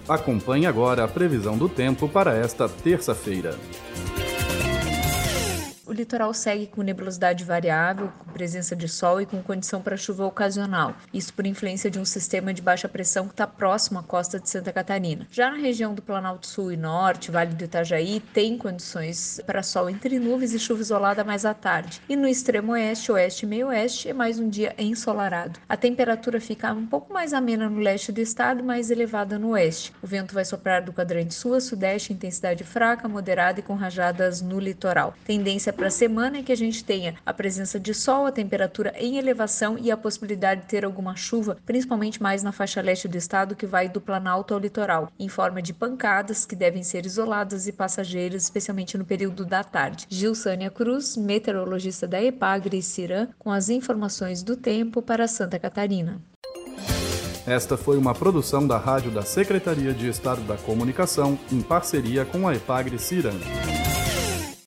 Acompanhe agora a previsão do tempo para esta terça-feira. O litoral segue com nebulosidade variável, com presença de sol e com condição para chuva ocasional. Isso por influência de um sistema de baixa pressão que está próximo à costa de Santa Catarina. Já na região do Planalto Sul e Norte, Vale do Itajaí, tem condições para sol entre nuvens e chuva isolada mais à tarde. E no extremo oeste, oeste e meio oeste, é mais um dia ensolarado. A temperatura fica um pouco mais amena no leste do estado e mais elevada no oeste. O vento vai soprar do quadrante sul a sudeste, intensidade fraca, moderada e com rajadas no litoral. Tendência para a semana é que a gente tenha a presença de sol, a temperatura em elevação e a possibilidade de ter alguma chuva, principalmente mais na faixa leste do estado, que vai do Planalto ao litoral, em forma de pancadas que devem ser isoladas e passageiras, especialmente no período da tarde. Gilsânia Cruz, meteorologista da EPAGRE e CIRAM, com as informações do tempo para Santa Catarina. Esta foi uma produção da Rádio da Secretaria de Estado da Comunicação, em parceria com a EPAGRE e CIRAM.